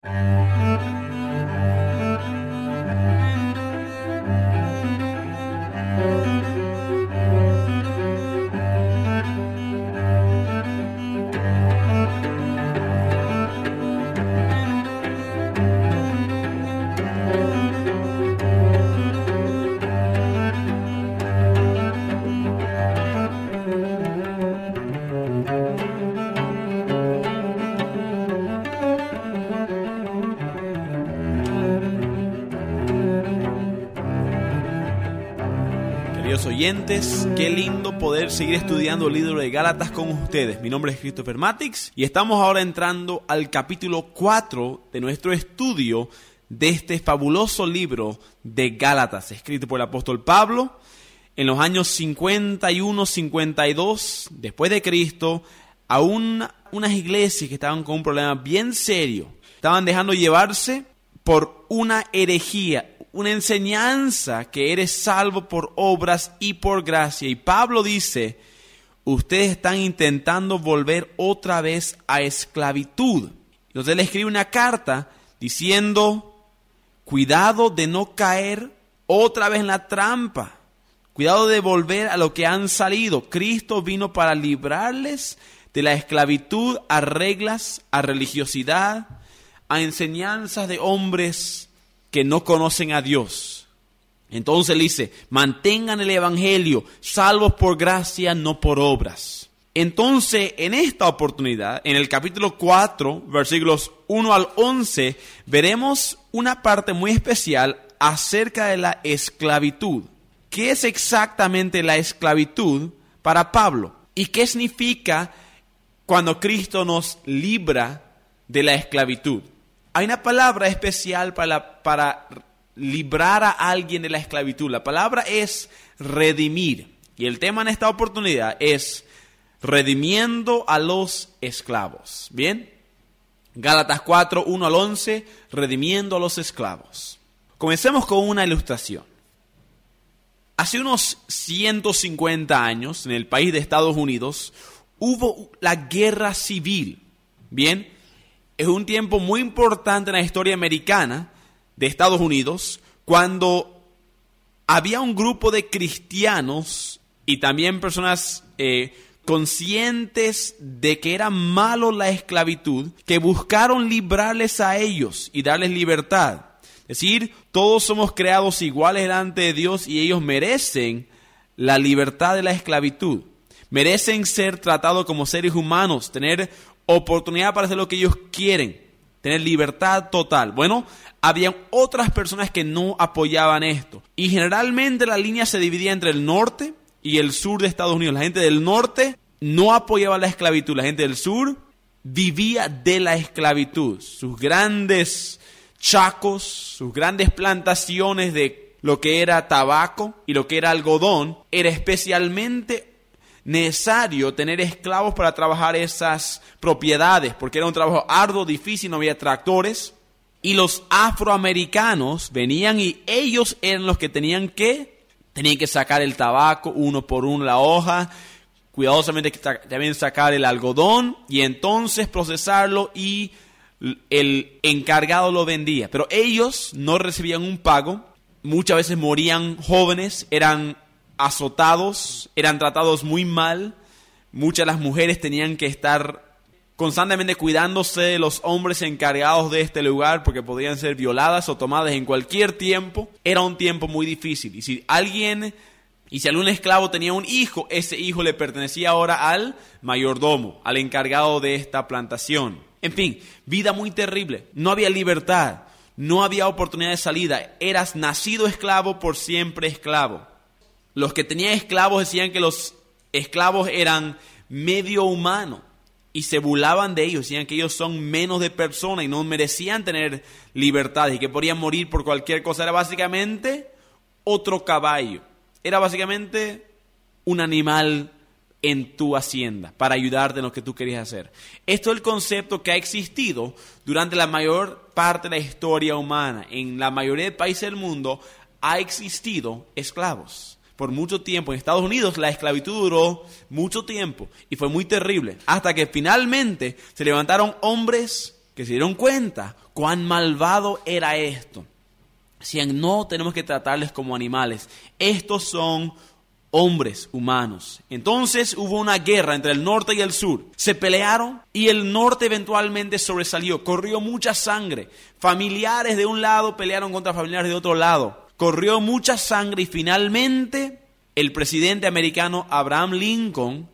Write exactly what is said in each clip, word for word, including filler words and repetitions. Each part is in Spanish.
Oyentes, qué lindo poder seguir estudiando el libro de Gálatas con ustedes. Mi nombre es Christopher Matix y estamos ahora entrando al capítulo cuatro de nuestro estudio de este fabuloso libro de Gálatas, escrito por el apóstol Pablo en los años cincuenta y uno cincuenta y dos después de Cristo, a una, unas iglesias que estaban con un problema bien serio. Estaban dejando llevarse por una herejía, una enseñanza que eres salvo por obras y por gracia. Y Pablo dice, ustedes están intentando volver otra vez a esclavitud. Entonces él escribe una carta diciendo, cuidado de no caer otra vez en la trampa. Cuidado de volver a lo que han salido. Cristo vino para librarles de la esclavitud a reglas, a religiosidad, a enseñanzas de hombres que no conocen a Dios. Entonces él dice, mantengan el evangelio, salvos por gracia, no por obras. Entonces, en esta oportunidad, en el capítulo cuatro, versículos uno al once, veremos una parte muy especial acerca de la esclavitud. ¿Qué es exactamente la esclavitud para Pablo? ¿Y qué significa cuando Cristo nos libra de la esclavitud? Hay una palabra especial para, la, para librar a alguien de la esclavitud. La palabra es redimir. Y el tema en esta oportunidad es redimiendo a los esclavos. ¿Bien? Gálatas cuatro, uno al once, redimiendo a los esclavos. Comencemos con una ilustración. Hace unos ciento cincuenta años, en el país de Estados Unidos, hubo la guerra civil. ¿Bien? Es un tiempo muy importante en la historia americana de Estados Unidos, cuando había un grupo de cristianos y también personas eh, conscientes de que era malo la esclavitud, que buscaron librarles a ellos y darles libertad. Es decir, todos somos creados iguales delante de Dios y ellos merecen la libertad de la esclavitud. Merecen ser tratados como seres humanos, tener oportunidad para hacer lo que ellos quieren, tener libertad total. Bueno, había otras personas que no apoyaban esto. Y generalmente la línea se dividía entre el norte y el sur de Estados Unidos. La gente del norte no apoyaba la esclavitud. La gente del sur vivía de la esclavitud. Sus grandes chacos, sus grandes plantaciones de lo que era tabaco y lo que era algodón, era especialmente necesario tener esclavos para trabajar esas propiedades, porque era un trabajo arduo, difícil, no había tractores. Y los afroamericanos venían y ellos eran los que tenían que, tenían que sacar el tabaco uno por uno, la hoja, cuidadosamente también sacar el algodón y entonces procesarlo, y el encargado lo vendía. Pero ellos no recibían un pago, muchas veces morían jóvenes, eran azotados, eran tratados muy mal. Muchas de las mujeres tenían que estar constantemente cuidándose de los hombres encargados de este lugar, porque podían ser violadas o tomadas en cualquier tiempo. Era un tiempo muy difícil. Y si alguien, y si algún esclavo tenía un hijo, ese hijo le pertenecía ahora al mayordomo, al encargado de esta plantación. En fin, vida muy terrible. No había libertad, no había oportunidad de salida. Eras nacido esclavo, por siempre esclavo. Los que tenían esclavos decían que los esclavos eran medio humanos y se burlaban de ellos. Decían que ellos son menos de persona y no merecían tener libertad y que podían morir por cualquier cosa. Era básicamente otro caballo. Era básicamente un animal en tu hacienda para ayudarte en lo que tú querías hacer. Esto es el concepto que ha existido durante la mayor parte de la historia humana. En la mayoría de países del mundo ha existido esclavos. Por mucho tiempo en Estados Unidos la esclavitud duró mucho tiempo y fue muy terrible, hasta que finalmente se levantaron hombres que se dieron cuenta cuán malvado era esto. Decían, no tenemos que tratarles como animales. Estos son hombres humanos. Entonces hubo una guerra entre el norte y el sur. Se pelearon y el norte eventualmente sobresalió. Corrió mucha sangre. Familiares de un lado pelearon contra familiares de otro lado. Corrió mucha sangre y finalmente el presidente americano Abraham Lincoln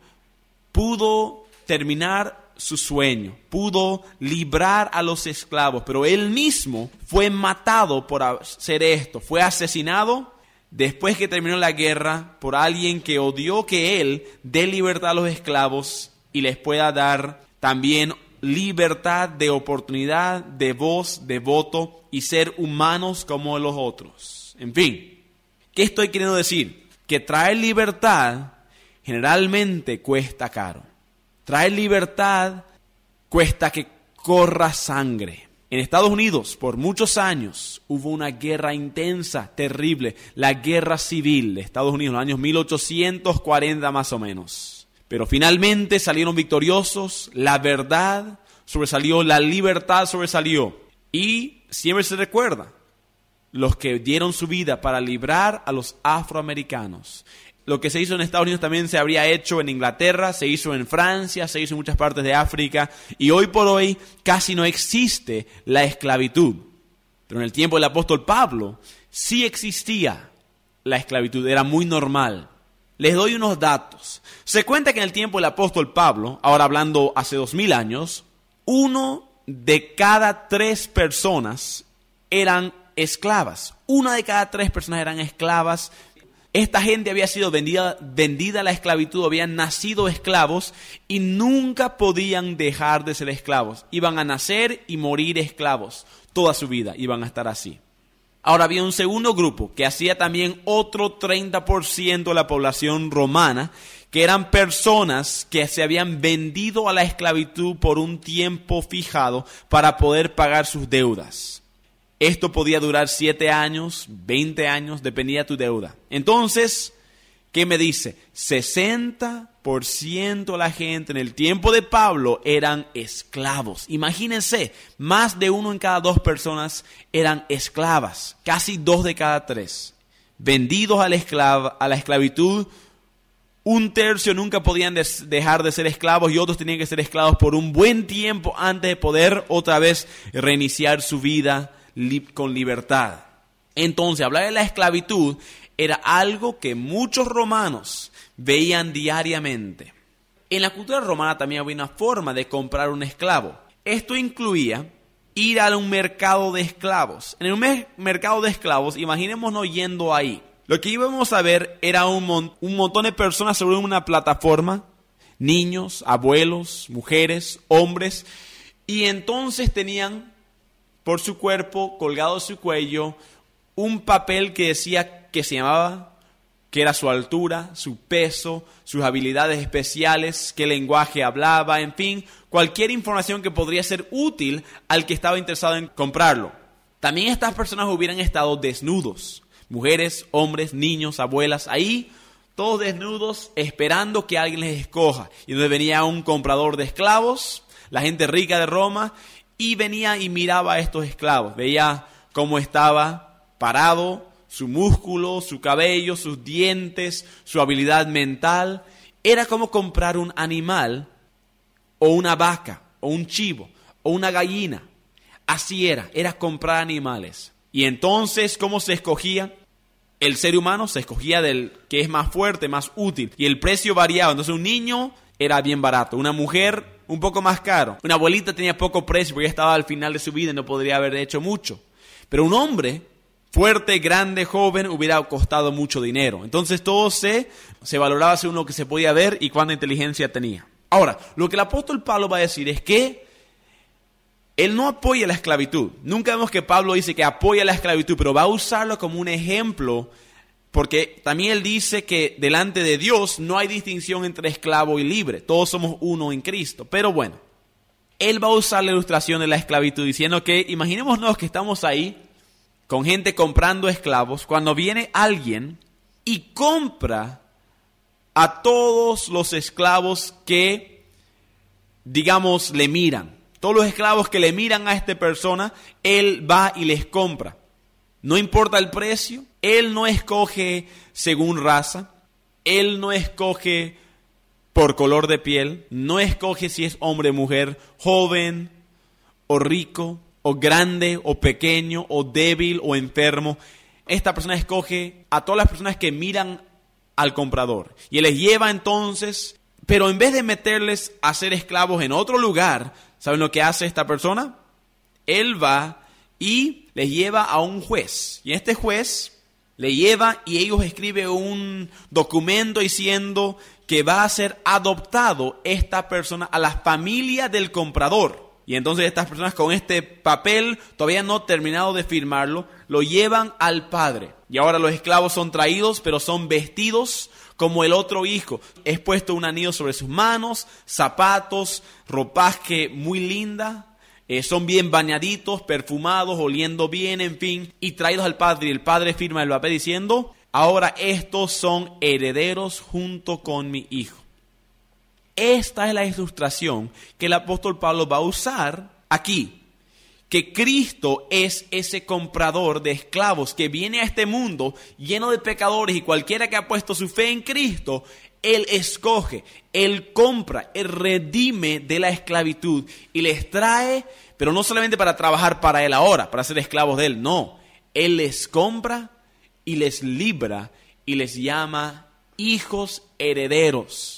pudo terminar su sueño, pudo librar a los esclavos, pero él mismo fue matado por hacer esto, fue asesinado después que terminó la guerra por alguien que odió que él dé libertad a los esclavos y les pueda dar también libertad de oportunidad, de voz, de voto y ser humanos como los otros. En fin, ¿qué estoy queriendo decir? Que traer libertad generalmente cuesta caro. Traer libertad cuesta que corra sangre. En Estados Unidos, por muchos años, hubo una guerra intensa, terrible, la guerra civil de Estados Unidos, en los años mil ochocientos cuarenta más o menos. Pero finalmente salieron victoriosos, la verdad sobresalió, la libertad sobresalió. Y siempre se recuerda, los que dieron su vida para librar a los afroamericanos. Lo que se hizo en Estados Unidos también se habría hecho en Inglaterra, se hizo en Francia, se hizo en muchas partes de África. Y hoy por hoy casi no existe la esclavitud. Pero en el tiempo del apóstol Pablo sí existía la esclavitud, era muy normal. Les doy unos datos. Se cuenta que en el tiempo del apóstol Pablo, ahora hablando hace dos mil años, uno de cada tres personas eran esclavas. Una de cada tres personas eran esclavas. Esta gente había sido vendida, vendida a la esclavitud, habían nacido esclavos y nunca podían dejar de ser esclavos. Iban a nacer y morir esclavos. Toda su vida iban a estar así. Ahora había un segundo grupo que hacía también otro treinta por ciento de la población romana, que eran personas que se habían vendido a la esclavitud por un tiempo fijado para poder pagar sus deudas. Esto podía durar siete años, veinte años, dependía de tu deuda. Entonces, ¿qué me dice? sesenta por ciento de la gente en el tiempo de Pablo eran esclavos. Imagínense, más de uno en cada dos personas eran esclavas. Casi dos de cada tres. Vendidos a la, esclava, a la esclavitud, un tercio nunca podían des- dejar de ser esclavos y otros tenían que ser esclavos por un buen tiempo antes de poder otra vez reiniciar su vida con libertad. Entonces, hablar de la esclavitud era algo que muchos romanos veían diariamente. En la cultura romana también había una forma de comprar un esclavo. Esto incluía ir a un mercado de esclavos. En un me- mercado de esclavos, imaginémonos yendo ahí. Lo que íbamos a ver era un, mon- un montón de personas sobre una plataforma, niños, abuelos, mujeres, hombres, y entonces tenían por su cuerpo, colgado de su cuello, un papel que decía que se llamaba, que era su altura, su peso, sus habilidades especiales, qué lenguaje hablaba, en fin, cualquier información que podría ser útil al que estaba interesado en comprarlo. También estas personas hubieran estado desnudos, mujeres, hombres, niños, abuelas, ahí todos desnudos esperando que alguien les escoja. Y donde venía un comprador de esclavos, la gente rica de Roma, y venía y miraba a estos esclavos, veía cómo estaba parado, su músculo, su cabello, sus dientes, su habilidad mental. Era como comprar un animal o una vaca o un chivo o una gallina. Así era, era comprar animales. Y entonces, ¿cómo se escogía? El ser humano se escogía del que es más fuerte, más útil. Y el precio variaba. Entonces un niño era bien barato, una mujer un poco más caro. Una abuelita tenía poco precio porque ya estaba al final de su vida y no podría haber hecho mucho. Pero un hombre fuerte, grande, joven, hubiera costado mucho dinero. Entonces todo se, se valoraba según lo que se podía ver y cuánta inteligencia tenía. Ahora, lo que el apóstol Pablo va a decir es que él no apoya la esclavitud. Nunca vemos que Pablo dice que apoya la esclavitud, pero va a usarlo como un ejemplo, porque también él dice que delante de Dios no hay distinción entre esclavo y libre. Todos somos uno en Cristo. Pero bueno, él va a usar la ilustración de la esclavitud diciendo que imaginémonos que estamos ahí con gente comprando esclavos, cuando viene alguien y compra a todos los esclavos que, digamos, le miran, Todos los esclavos que le miran a esta persona, él va y les compra. No importa el precio, él no escoge según raza, él no escoge por color de piel, no escoge si es hombre o mujer, joven o rico, o grande o pequeño, o débil o enfermo. Esta persona escoge a todas las personas que miran al comprador. Y él les lleva entonces, pero en vez de meterles a ser esclavos en otro lugar, ¿saben lo que hace esta persona? Él va y les lleva a un juez. Y este juez le lleva y ellos escriben un documento diciendo que va a ser adoptado esta persona a la familia del comprador. Y entonces estas personas con este papel, todavía no terminado de firmarlo, lo llevan al padre. Y ahora los esclavos son traídos, pero son vestidos como el otro hijo. Es puesto un anillo sobre sus manos, zapatos, ropaje muy linda. Eh, son bien bañaditos, perfumados, oliendo bien, en fin. Y traídos al padre. Y el padre firma el papel diciendo, ahora estos son herederos junto con mi hijo. Esta es la ilustración que el apóstol Pablo va a usar aquí. Que Cristo es ese comprador de esclavos que viene a este mundo lleno de pecadores, y cualquiera que ha puesto su fe en Cristo, Él escoge, Él compra, Él redime de la esclavitud y les trae, pero no solamente para trabajar para Él ahora, para ser esclavos de Él, no. Él les compra y les libra y les llama hijos herederos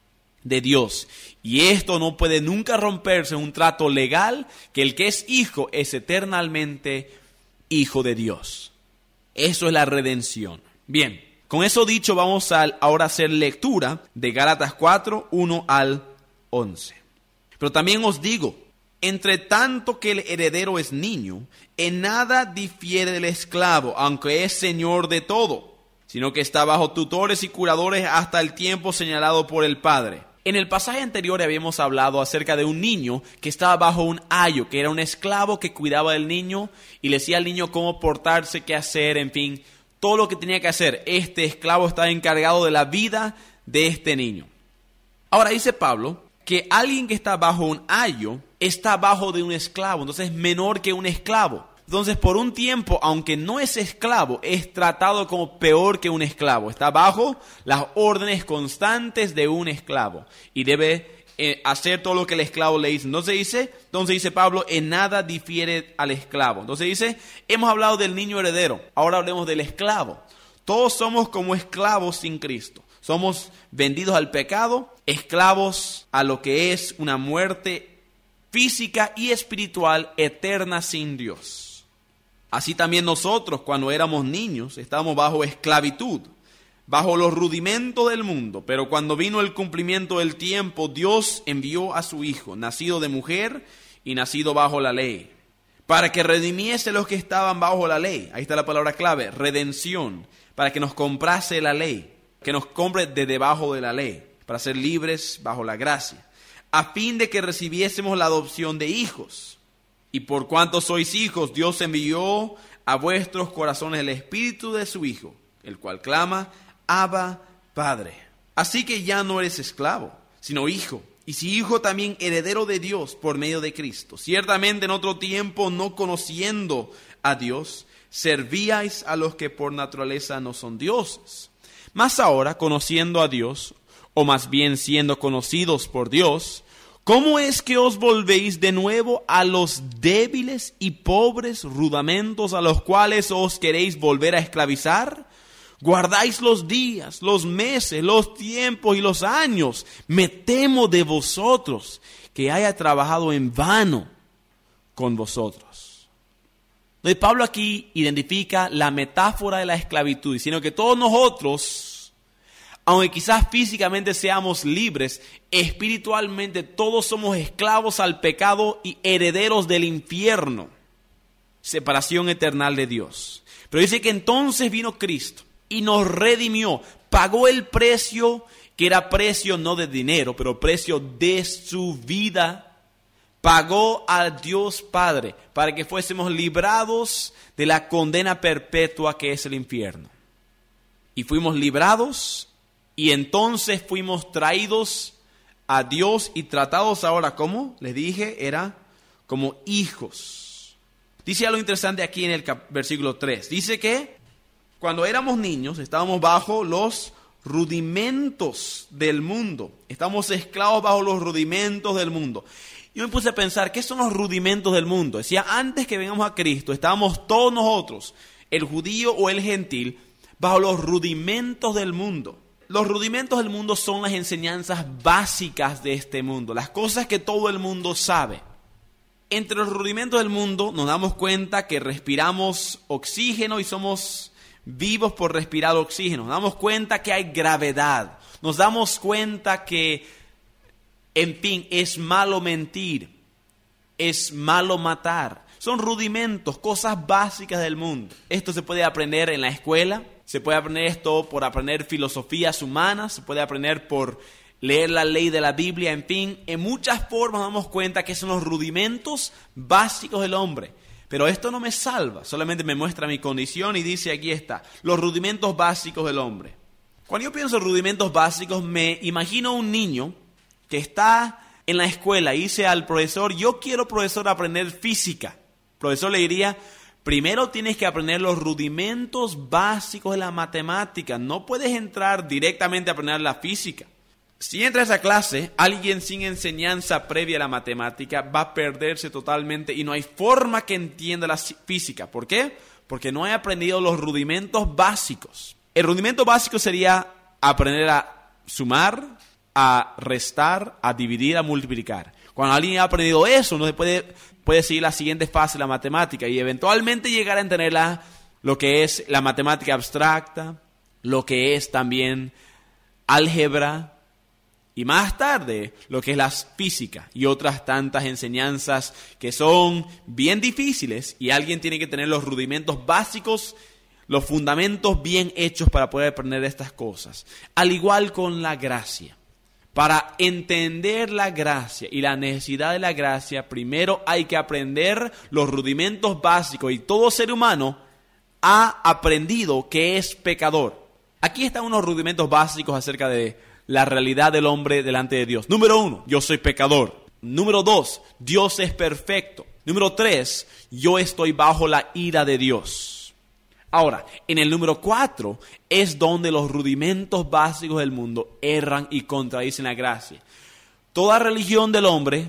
de Dios. Y esto no puede nunca romperse en un trato legal, que el que es hijo es eternamente hijo de Dios. Eso es la redención. Bien, con eso dicho, vamos a ahora hacer lectura de Gálatas cuatro, uno al once. Pero también os digo, entre tanto que el heredero es niño, en nada difiere del esclavo, aunque es señor de todo, sino que está bajo tutores y curadores hasta el tiempo señalado por el padre. En el pasaje anterior habíamos hablado acerca de un niño que estaba bajo un ayo, que era un esclavo que cuidaba del niño y le decía al niño cómo portarse, qué hacer, en fin, todo lo que tenía que hacer. Este esclavo estaba encargado de la vida de este niño. Ahora dice Pablo que alguien que está bajo un ayo está bajo de un esclavo, entonces es menor que un esclavo. Entonces, por un tiempo, aunque no es esclavo, es tratado como peor que un esclavo. Está bajo las órdenes constantes de un esclavo y debe eh, hacer todo lo que el esclavo le dice. Entonces dice, entonces dice Pablo, en nada difiere al esclavo. Entonces dice, hemos hablado del niño heredero, ahora hablemos del esclavo. Todos somos como esclavos sin Cristo. Somos vendidos al pecado, esclavos a lo que es una muerte física y espiritual eterna sin Dios. Así también nosotros, cuando éramos niños, estábamos bajo esclavitud, bajo los rudimentos del mundo. Pero cuando vino el cumplimiento del tiempo, Dios envió a su Hijo, nacido de mujer y nacido bajo la ley, para que redimiese los que estaban bajo la ley. Ahí está la palabra clave, redención, para que nos comprase la ley, que nos compre de debajo de la ley, para ser libres bajo la gracia, a fin de que recibiésemos la adopción de hijos. Y por cuanto sois hijos, Dios envió a vuestros corazones el espíritu de su Hijo, el cual clama, Abba, Padre. Así que ya no eres esclavo, sino hijo. Y si hijo, también heredero de Dios por medio de Cristo. Ciertamente en otro tiempo, no conociendo a Dios, servíais a los que por naturaleza no son dioses. Mas ahora, conociendo a Dios, o más bien siendo conocidos por Dios, ¿cómo es que os volvéis de nuevo a los débiles y pobres rudamentos a los cuales os queréis volver a esclavizar? Guardáis los días, los meses, los tiempos y los años. Me temo de vosotros que haya trabajado en vano con vosotros. Entonces, Pablo aquí identifica la metáfora de la esclavitud, diciendo que todos nosotros, aunque quizás físicamente seamos libres, espiritualmente todos somos esclavos al pecado y herederos del infierno. Separación eterna de Dios. Pero dice que entonces vino Cristo y nos redimió. Pagó el precio, que era precio no de dinero, pero precio de su vida. Pagó a Dios Padre para que fuésemos librados de la condena perpetua que es el infierno. Y fuimos librados. Y entonces fuimos traídos a Dios y tratados ahora, ¿cómo? Les dije, era como hijos. Dice algo interesante aquí en el cap- versículo tres. Dice que cuando éramos niños estábamos bajo los rudimentos del mundo. Estamos esclavos bajo los rudimentos del mundo. Yo me puse a pensar, ¿qué son los rudimentos del mundo? Decía, antes que vengamos a Cristo, estábamos todos nosotros, el judío o el gentil, bajo los rudimentos del mundo. Los rudimentos del mundo son las enseñanzas básicas de este mundo, las cosas que todo el mundo sabe. Entre los rudimentos del mundo nos damos cuenta que respiramos oxígeno y somos vivos por respirar oxígeno. Nos damos cuenta que hay gravedad. Nos damos cuenta que, en fin, es malo mentir, es malo matar. Son rudimentos, cosas básicas del mundo. Esto se puede aprender en la escuela, se puede aprender esto por aprender filosofías humanas, se puede aprender por leer la ley de la Biblia, en fin, en muchas formas nos damos cuenta que son los rudimentos básicos del hombre. Pero esto no me salva, solamente me muestra mi condición y dice, aquí está, los rudimentos básicos del hombre. Cuando yo pienso en rudimentos básicos, me imagino un niño que está en la escuela y dice al profesor, yo quiero, profesor, aprender física. El profesor le diría, primero tienes que aprender los rudimentos básicos de la matemática. No puedes entrar directamente a aprender la física. Si entra a esa clase, alguien sin enseñanza previa a la matemática va a perderse totalmente y no hay forma que entienda la física. ¿Por qué? Porque no ha aprendido los rudimentos básicos. El rudimento básico sería aprender a sumar, a restar, a dividir, a multiplicar. Cuando alguien ha aprendido eso, no se puede, puede seguir la siguiente fase de la matemática y eventualmente llegar a entender la, lo que es la matemática abstracta, lo que es también álgebra, y más tarde, lo que es la física y otras tantas enseñanzas que son bien difíciles y alguien tiene que tener los rudimentos básicos, los fundamentos bien hechos para poder aprender estas cosas. Al igual con la gracia. Para entender la gracia y la necesidad de la gracia, primero hay que aprender los rudimentos básicos y todo ser humano ha aprendido que es pecador. Aquí están unos rudimentos básicos acerca de la realidad del hombre delante de Dios. Número uno, yo soy pecador. Número dos, Dios es perfecto. Número tres, yo estoy bajo la ira de Dios. Ahora, en el número cuatro es donde los rudimentos básicos del mundo erran y contradicen la gracia. Toda religión del hombre,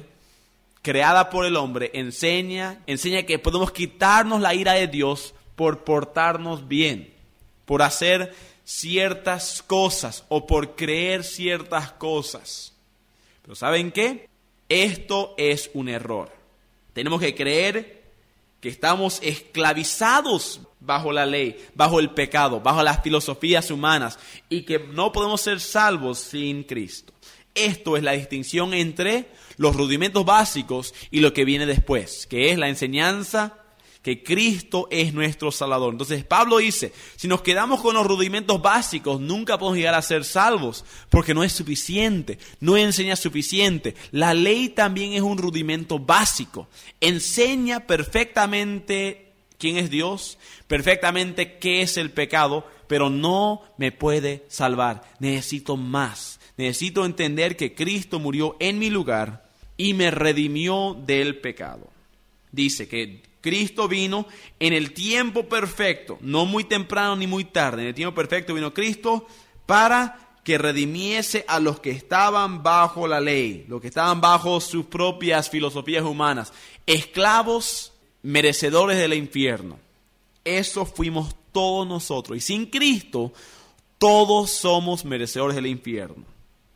creada por el hombre, enseña, enseña que podemos quitarnos la ira de Dios por portarnos bien, por hacer ciertas cosas o por creer ciertas cosas. Pero ¿saben qué? Esto es un error. Tenemos que creer que estamos esclavizados bajo la ley, bajo el pecado, bajo las filosofías humanas y que no podemos ser salvos sin Cristo. Esto es la distinción entre los rudimentos básicos y lo que viene después, que es la enseñanza que Cristo es nuestro Salvador. Entonces Pablo dice, si nos quedamos con los rudimentos básicos, nunca podemos llegar a ser salvos, porque no es suficiente, no enseña suficiente. La ley también es un rudimento básico. Enseña perfectamente quién es Dios, perfectamente qué es el pecado, pero no me puede salvar. Necesito más. Necesito entender que Cristo murió en mi lugar y me redimió del pecado. Dice que Cristo vino en el tiempo perfecto, no muy temprano ni muy tarde. En el tiempo perfecto vino Cristo para que redimiese a los que estaban bajo la ley, los que estaban bajo sus propias filosofías humanas, esclavos merecedores del infierno. Eso fuimos todos nosotros. Y sin Cristo, todos somos merecedores del infierno.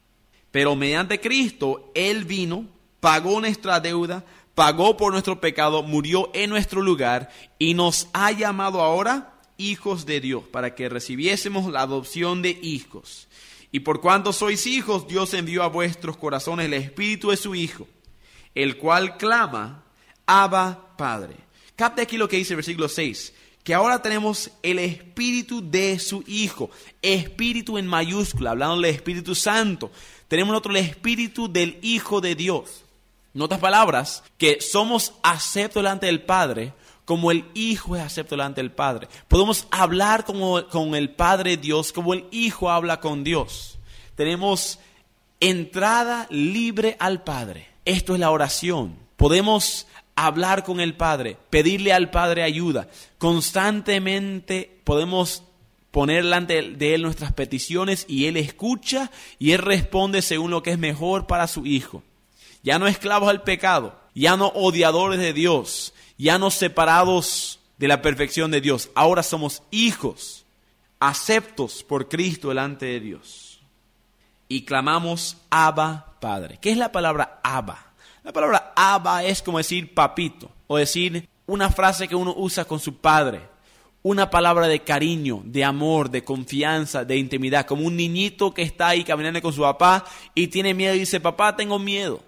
Pero mediante Cristo, Él vino, pagó nuestra deuda, pagó por nuestro pecado, murió en nuestro lugar y nos ha llamado ahora hijos de Dios, para que recibiésemos la adopción de hijos. Y por cuanto sois hijos, Dios envió a vuestros corazones el Espíritu de su Hijo, el cual clama, Abba, Padre. Capte aquí lo que dice el versículo seis, que ahora tenemos el Espíritu de su Hijo, Espíritu en mayúscula, hablando del Espíritu Santo. Tenemos nosotros el Espíritu del Hijo de Dios. En otras palabras, que somos aceptos delante del Padre, como el Hijo es acepto delante del Padre. Podemos hablar como, con el Padre Dios, como el Hijo habla con Dios. Tenemos entrada libre al Padre. Esto es la oración. Podemos hablar con el Padre, pedirle al Padre ayuda. Constantemente podemos poner delante de Él nuestras peticiones y Él escucha y Él responde según lo que es mejor para su Hijo. Ya no esclavos al pecado, ya no odiadores de Dios, ya no separados de la perfección de Dios. Ahora somos hijos, aceptos por Cristo delante de Dios. Y clamamos Abba, Padre. ¿Qué es la palabra Abba? La palabra Abba es como decir papito, o decir una frase que uno usa con su padre. Una palabra de cariño, de amor, de confianza, de intimidad. Como un niñito que está ahí caminando con su papá y tiene miedo y dice, papá, tengo miedo.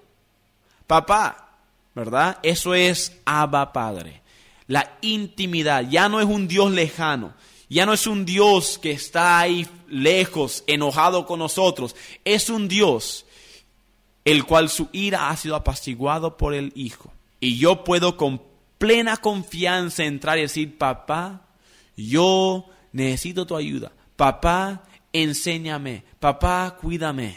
Papá, ¿verdad? Eso es Abba, Padre. La intimidad. Ya no es un Dios lejano. Ya no es un Dios que está ahí lejos, enojado con nosotros. Es un Dios el cual su ira ha sido apaciguado por el Hijo. Y yo puedo con plena confianza entrar y decir, papá, yo necesito tu ayuda. Papá, enséñame. Papá, cuídame.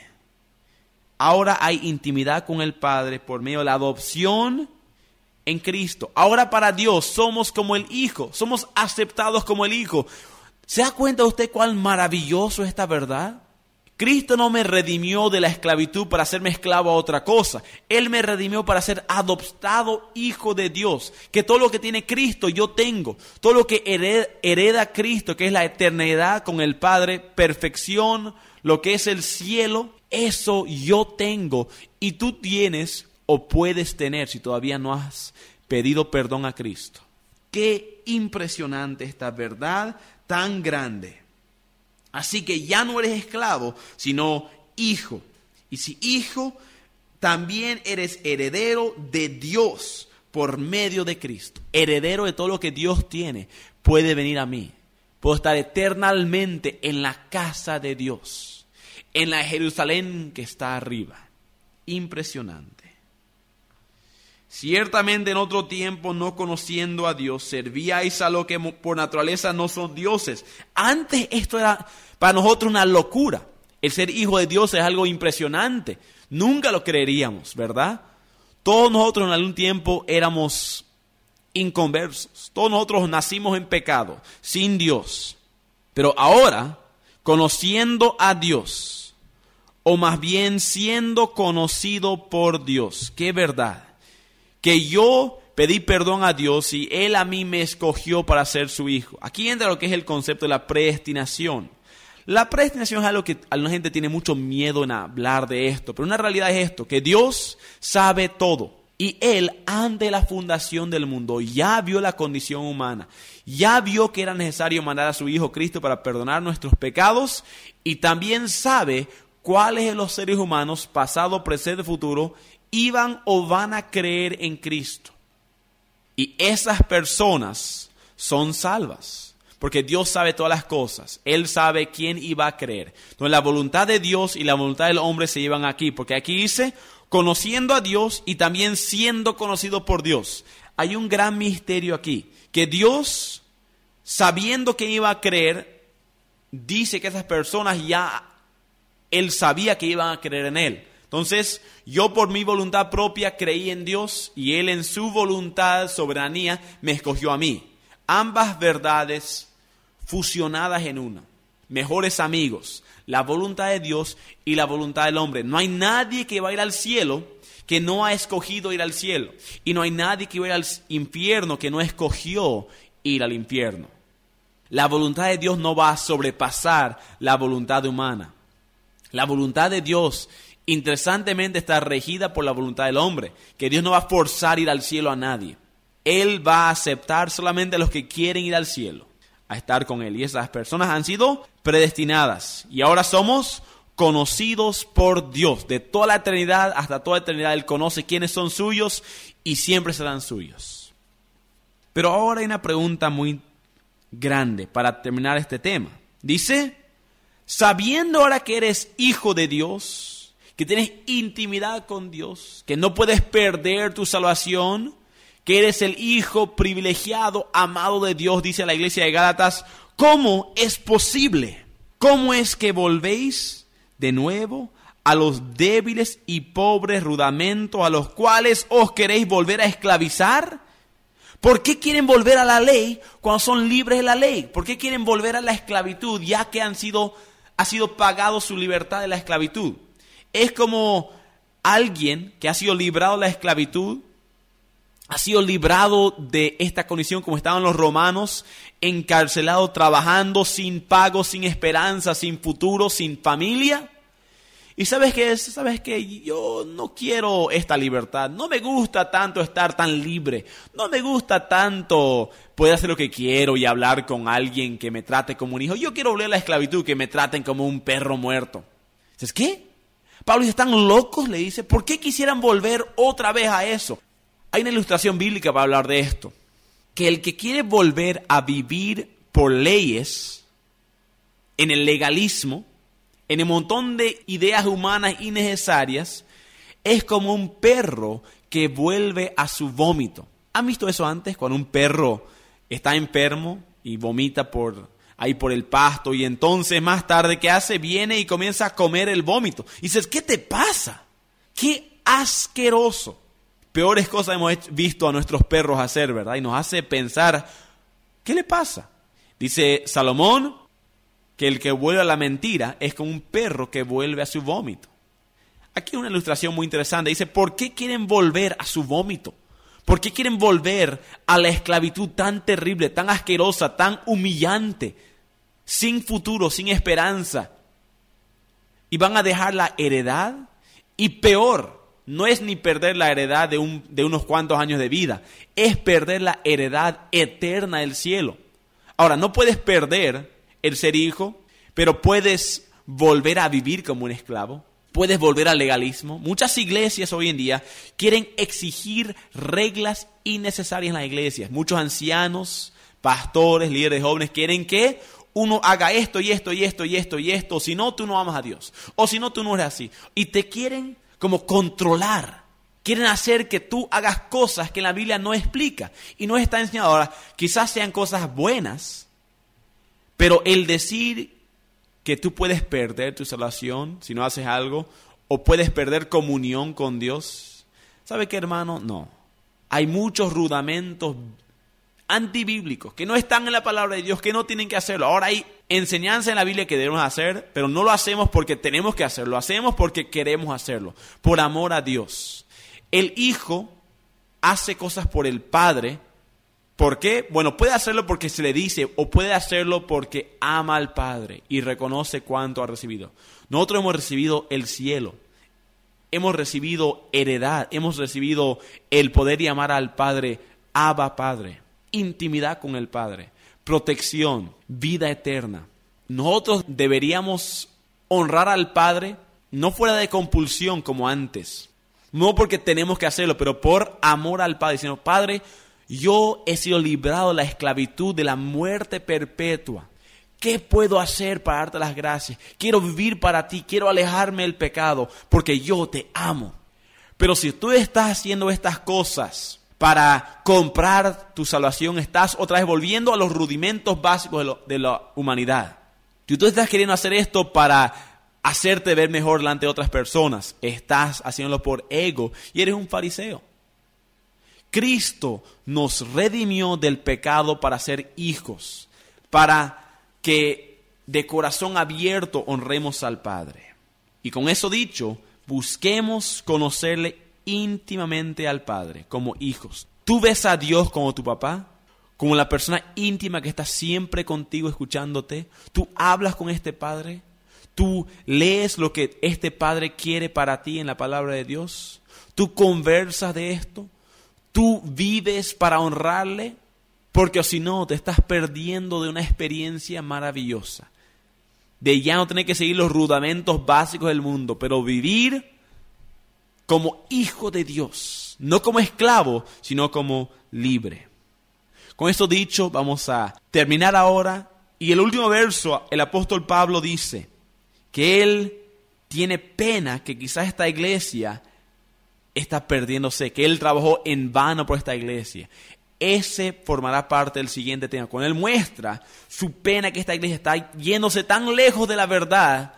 Ahora hay intimidad con el Padre por medio de la adopción en Cristo. Ahora para Dios somos como el Hijo. Somos aceptados como el Hijo. ¿Se da cuenta usted cuán maravilloso es esta verdad? Cristo no me redimió de la esclavitud para hacerme esclavo a otra cosa. Él me redimió para ser adoptado hijo de Dios. Que todo lo que tiene Cristo yo tengo. Todo lo que hereda, hereda Cristo, que es la eternidad con el Padre, perfección, lo que es el cielo, eso yo tengo. Y tú tienes o puedes tener si todavía no has pedido perdón a Cristo. Qué impresionante esta verdad tan grande. Así que ya no eres esclavo, sino hijo. Y si hijo, también eres heredero de Dios por medio de Cristo. Heredero de todo lo que Dios tiene. Puede venir a mí. Puedo estar eternamente en la casa de Dios. En la Jerusalén que está arriba. Impresionante. Ciertamente en otro tiempo, no conociendo a Dios, servíais a lo que por naturaleza no son dioses. Antes esto era para nosotros una locura. El ser hijo de Dios es algo impresionante. Nunca lo creeríamos, ¿verdad? Todos nosotros en algún tiempo éramos inconversos. Todos nosotros nacimos en pecado, sin Dios. Pero ahora, conociendo a Dios, o más bien siendo conocido por Dios, qué verdad. Que yo pedí perdón a Dios y Él a mí me escogió para ser su hijo. Aquí entra lo que es el concepto de la predestinación. La predestinación es algo que alguna gente tiene mucho miedo en hablar de esto, pero una realidad es esto, que Dios sabe todo. Y Él, antes de la fundación del mundo, ya vio la condición humana. Ya vio que era necesario mandar a su Hijo Cristo para perdonar nuestros pecados. Y también sabe cuáles de los seres humanos, pasado, presente, futuro, iban o van a creer en Cristo. Y esas personas son salvas. Porque Dios sabe todas las cosas. Él sabe quién iba a creer. Entonces la voluntad de Dios y la voluntad del hombre se llevan aquí. Porque aquí dice, conociendo a Dios y también siendo conocido por Dios. Hay un gran misterio aquí. Que Dios, sabiendo quién iba a creer, dice que esas personas ya, Él sabía que iban a creer en Él. Entonces, yo por mi voluntad propia creí en Dios y Él en su voluntad, soberanía, me escogió a mí. Ambas verdades fusionadas en una. Mejores amigos. La voluntad de Dios y la voluntad del hombre. No hay nadie que va a ir al cielo que no ha escogido ir al cielo. Y no hay nadie que va a ir al infierno que no escogió ir al infierno. La voluntad de Dios no va a sobrepasar la voluntad humana. La voluntad de Dios, interesantemente, está regida por la voluntad del hombre, que Dios no va a forzar ir al cielo a nadie. Él va a aceptar solamente a los que quieren ir al cielo, a estar con Él. Y esas personas han sido predestinadas. Y ahora somos conocidos por Dios. De toda la eternidad hasta toda la eternidad, Él conoce quiénes son suyos y siempre serán suyos. Pero ahora hay una pregunta muy grande para terminar este tema. Dice, sabiendo ahora que eres hijo de Dios, que tienes intimidad con Dios, que no puedes perder tu salvación, que eres el hijo privilegiado, amado de Dios, dice la iglesia de Gálatas, ¿cómo es posible? ¿Cómo es que volvéis de nuevo a los débiles y pobres rudamentos a los cuales os queréis volver a esclavizar? ¿Por qué quieren volver a la ley cuando son libres de la ley? ¿Por qué quieren volver a la esclavitud ya que han sido, ha sido pagado su libertad de la esclavitud? Es como alguien que ha sido librado de la esclavitud, ha sido librado de esta condición como estaban los romanos, encarcelado, trabajando sin pago, sin esperanza, sin futuro, sin familia. Y ¿sabes qué es? ¿Sabes qué? Yo no quiero esta libertad. No me gusta tanto estar tan libre. No me gusta tanto poder hacer lo que quiero y hablar con alguien que me trate como un hijo. Yo quiero volver a la esclavitud, que me traten como un perro muerto. ¿Sabes qué? Pablo dice, ¿están locos? Le dice, ¿por qué quisieran volver otra vez a eso? Hay una ilustración bíblica para hablar de esto. Que el que quiere volver a vivir por leyes, en el legalismo, en el montón de ideas humanas innecesarias, es como un perro que vuelve a su vómito. ¿Han visto eso antes? Cuando un perro está enfermo y vomita por ahí por el pasto y entonces más tarde, ¿qué hace? Viene y comienza a comer el vómito. Y dices, ¿qué te pasa? ¡Qué asqueroso! Peores cosas hemos visto a nuestros perros hacer, ¿verdad? Y nos hace pensar, ¿qué le pasa? Dice Salomón que el que vuelve a la mentira es como un perro que vuelve a su vómito. Aquí hay una ilustración muy interesante. Dice, ¿por qué quieren volver a su vómito? ¿Por qué quieren volver a la esclavitud tan terrible, tan asquerosa, tan humillante, sin futuro, sin esperanza? Y van a dejar la heredad. Y peor, no es ni perder la heredad de, un, de unos cuantos años de vida, es perder la heredad eterna del cielo. Ahora, no puedes perder el ser hijo, pero puedes volver a vivir como un esclavo. Puedes volver al legalismo. Muchas iglesias hoy en día quieren exigir reglas innecesarias en las iglesias. Muchos ancianos, pastores, líderes jóvenes quieren que uno haga esto y esto y esto y esto y esto. Si no, tú no amas a Dios. O si no, tú no eres así. Y te quieren como controlar. Quieren hacer que tú hagas cosas que la Biblia no explica. Y no está enseñado. Ahora, quizás sean cosas buenas, pero el decir que tú puedes perder tu salvación si no haces algo, o puedes perder comunión con Dios, ¿sabe qué, hermano? No. Hay muchos rudamentos antibíblicos que no están en la palabra de Dios, que no tienen que hacerlo. Ahora hay enseñanza en la Biblia que debemos hacer, pero no lo hacemos porque tenemos que hacerlo, lo hacemos porque queremos hacerlo, por amor a Dios. El hijo hace cosas por el padre. ¿Por qué? Bueno, puede hacerlo porque se le dice, o puede hacerlo porque ama al Padre y reconoce cuánto ha recibido. Nosotros hemos recibido el cielo, hemos recibido heredad, hemos recibido el poder de amar al Padre, Abba Padre, intimidad con el Padre, protección, vida eterna. Nosotros deberíamos honrar al Padre, no fuera de compulsión como antes, no porque tenemos que hacerlo, pero por amor al Padre, diciendo, Padre, yo he sido librado de la esclavitud, de la muerte perpetua. ¿Qué puedo hacer para darte las gracias? Quiero vivir para ti, quiero alejarme del pecado, porque yo te amo. Pero si tú estás haciendo estas cosas para comprar tu salvación, estás otra vez volviendo a los rudimentos básicos de, lo, de la humanidad. Si tú estás queriendo hacer esto para hacerte ver mejor delante de otras personas, estás haciéndolo por ego y eres un fariseo. Cristo nos redimió del pecado para ser hijos, para que de corazón abierto honremos al Padre. Y con eso dicho, busquemos conocerle íntimamente al Padre como hijos. ¿Tú ves a Dios como tu papá? Como la persona íntima que está siempre contigo escuchándote. ¿Tú hablas con este Padre? ¿Tú lees lo que este Padre quiere para ti en la palabra de Dios? ¿Tú conversas de esto? ¿Tú vives para honrarle? Porque si no, te estás perdiendo de una experiencia maravillosa. De ya no tener que seguir los rudamentos básicos del mundo, pero vivir como hijo de Dios. No como esclavo, sino como libre. Con esto dicho, vamos a terminar ahora. Y el último verso, el apóstol Pablo dice que él tiene pena que quizás esta iglesia está perdiéndose, que él trabajó en vano por esta iglesia. Ese formará parte del siguiente tema. Cuando él muestra su pena que esta iglesia está yéndose tan lejos de la verdad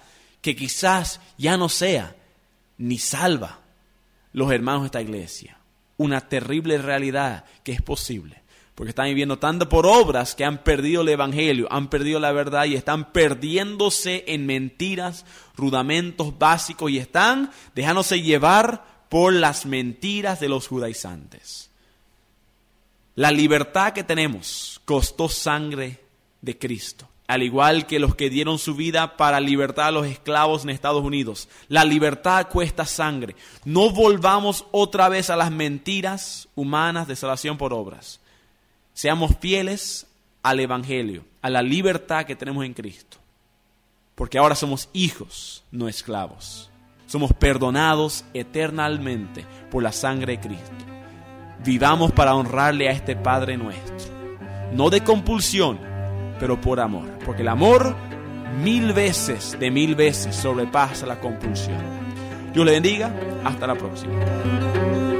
que quizás ya no sea ni salva los hermanos de esta iglesia. Una terrible realidad que es posible, porque están viviendo tanto por obras que han perdido el evangelio, han perdido la verdad y están perdiéndose en mentiras, rudamentos básicos y están dejándose llevar por las mentiras de los judaizantes. La libertad que tenemos costó sangre de Cristo, al igual que los que dieron su vida para libertar a los esclavos en Estados Unidos. La libertad cuesta sangre. No volvamos otra vez a las mentiras humanas de salvación por obras. Seamos fieles al evangelio, a la libertad que tenemos en Cristo. Porque ahora somos hijos, no esclavos. Somos perdonados eternamente por la sangre de Cristo. Vivamos para honrarle a este Padre nuestro. No de compulsión, pero por amor. Porque el amor mil veces, de mil veces, sobrepasa la compulsión. Dios le bendiga. Hasta la próxima.